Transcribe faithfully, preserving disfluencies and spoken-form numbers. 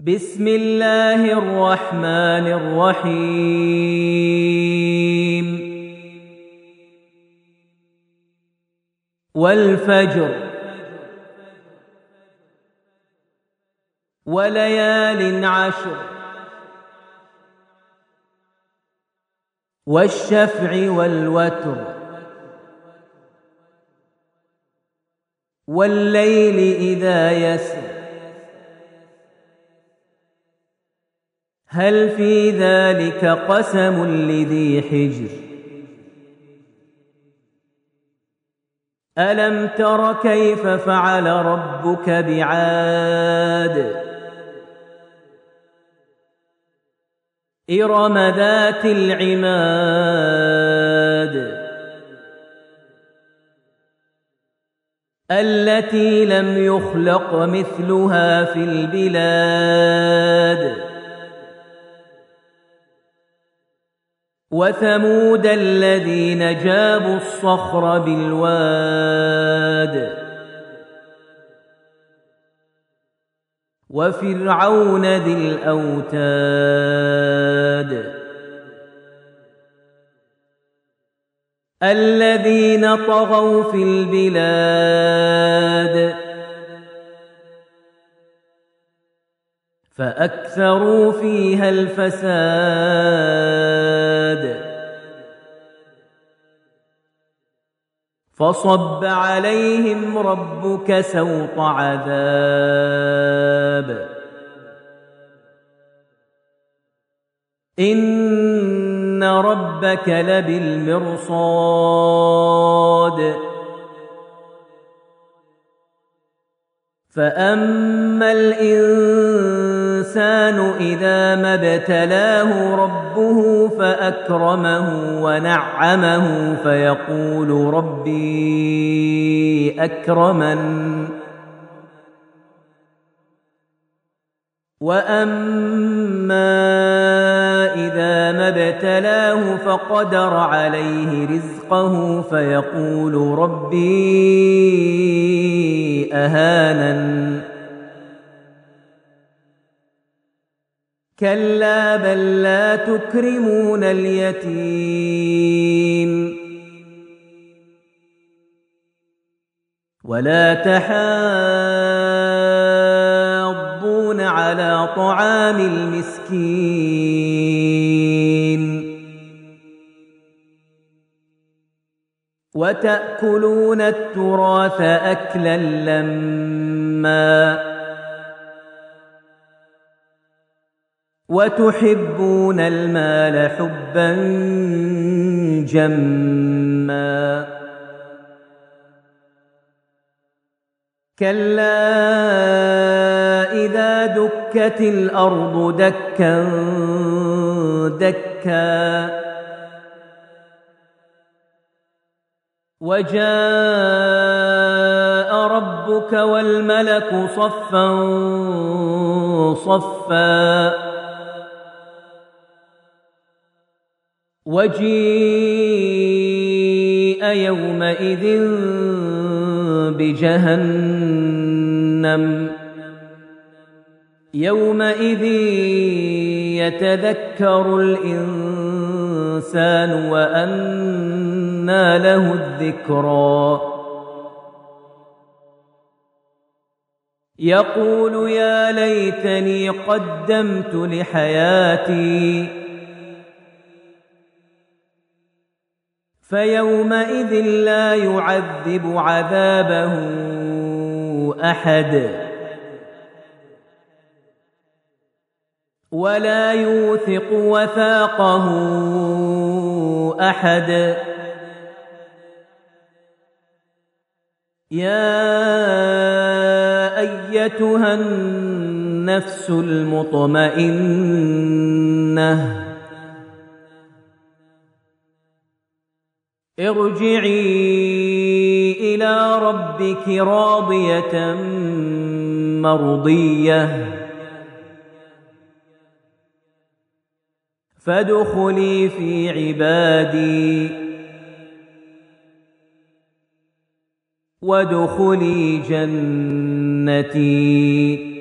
بسم الله الرحمن الرحيم والفجر وليال عشر والشفع والوتر والليل إذا يسر هل في ذلك قسم لذي حجر ألم تر كيف فعل ربك بعاد إرم ذات العماد التي لم يخلق مثلها في البلاد وثمود الذين جابوا الصخر بالواد وفرعون ذي الأوتاد الذين طغوا في البلاد فأكثروا فيها الفساد فصب عليهم ربك سوط عذاب إن ربك لبالمرصاد فأما الإنسان إذا ما ابتلاه ربه فأكرمه ونعمه فيقول ربي أكرمن وأما إذا ما ابتلاه فقدر عليه رزقه فيقول ربي أهانن كلا بل لا تكرمون اليتيم ولا تحاضون على طعام المسكين وتأكلون التراث أكلا لما وتحبون المال حبا جما كلا إذا دكت الأرض دكا دكا وجاء ربك والملك صفا صفا وجيء يومئذ بجهنم يومئذ يتذكر الإنسان وأنى له الذكرى يقول يا ليتني قدمت لحياتي فيومئذ لا يعذب عذابه أحد ولا يوثق وثاقه أحد يا أيتها النفس المطمئنة ارجعي إلى ربك راضية مرضية فادخلي في عبادي وادخلي جنتي.